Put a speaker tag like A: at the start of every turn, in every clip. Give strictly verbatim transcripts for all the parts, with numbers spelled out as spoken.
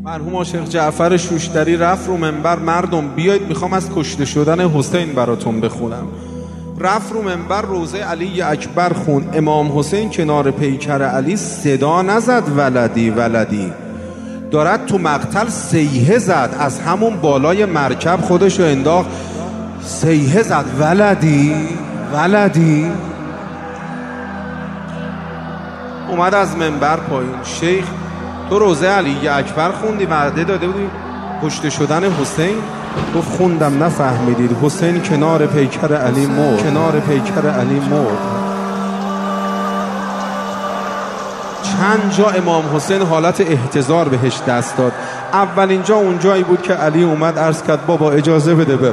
A: مرحوم عاشق جعفر شوشتری رفت رو منبر: مردم بیایید میخوام از کشته شدن حسین براتون بخونم. رفت رو منبر روضه علی اکبر خون. امام حسین کنار پیکر علی صدا نزد ولدی ولدی، دارد تو مقتل سیحه زد. از همون بالای مرکب خودشو انداخت، سیحه زد ولدی ولدی. اومد از منبر پایین: شیخ تو روضه علی اکبر خوندی، وعده داده بودی کشته شدن حسین؟ گفت خوندم نفهمیدید، حسین کنار پیکر علی مرد، کنار پیکر علی مرد. چند جا امام حسین حالت احتضار بهش دست داد. اولین جا اون جایی بود که علی اومد عرض کرد بابا اجازه بده برم.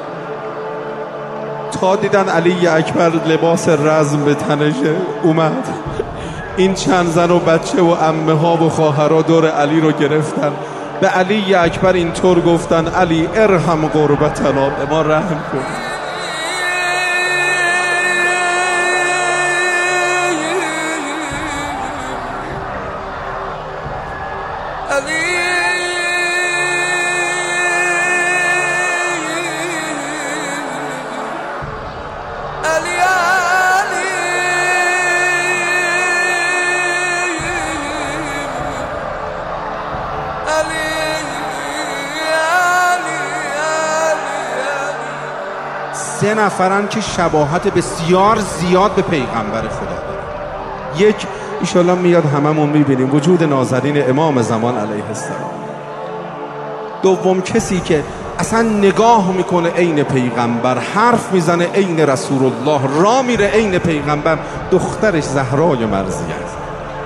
A: تا دیدن علی اکبر لباس رزم به تنشه اومد، این چند زن و بچه و عمه ها و خواهرها دور علی رو گرفتن، به علی اکبر اینطور گفتن: علی ارحم غربتنا، به ما رحم کن. سه نفرن که شباهت بسیار زیاد به پیغمبر خدا دارن. یک ایشالله میاد هممون میبینیم، وجود نازنین امام زمان علیه السلام. دوم کسی که اصلا نگاه میکنه عین پیغمبر، حرف میزنه عین رسول الله، را میره عین پیغمبر، دخترش زهرای مرضیه است.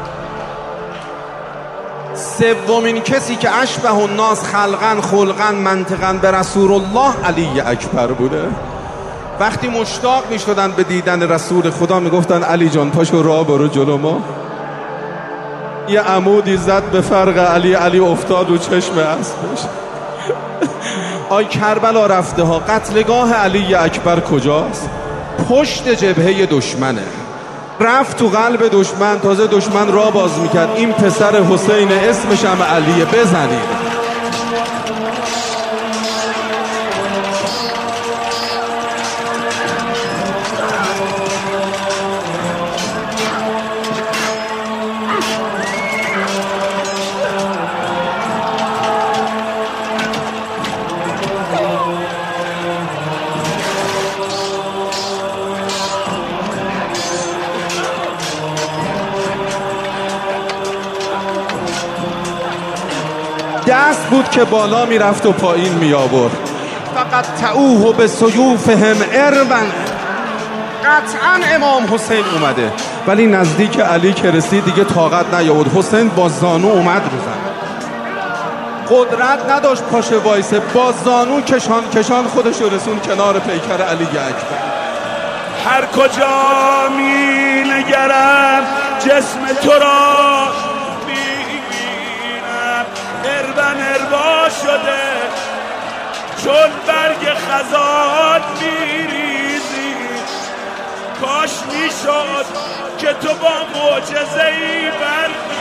A: سومین کسی که اشبه الناس خلقا خلقا منطقا به رسول الله علی اکبر بوده. وقتی مشتاق می شدن به دیدن رسول خدا می گفتن علی جان پاشو راه برو جلو ما. یه عمودی زد به فرق علی، علی افتاد و چشم اسبش. آی کربلا رفته ها، قتلگاه علی اکبر کجاست؟ پشت جبهه دشمنه. رفت تو قلب دشمن، تازه دشمن را باز میکرد این پسر حسین اسمش هم علیه، بزنید. دست بود که بالا میرفت و پایین می آورد. فقط تعوه به سیوفهم اربن. قطعا امام حسین اومده، ولی نزدیک علی که رسید دیگه طاقت نیاورد. حسین با زانو اومد رو زمین، قدرت نداشت پاشه وایسه، با زانو کشان کشان خودش رو رسون کنار پیکر علی اکبر.
B: هر کجا می نگرم جسم تو را اربن اربا شده، چون برگ خزان میریزی. کاش میشد که تو با معجزه‌ای برخی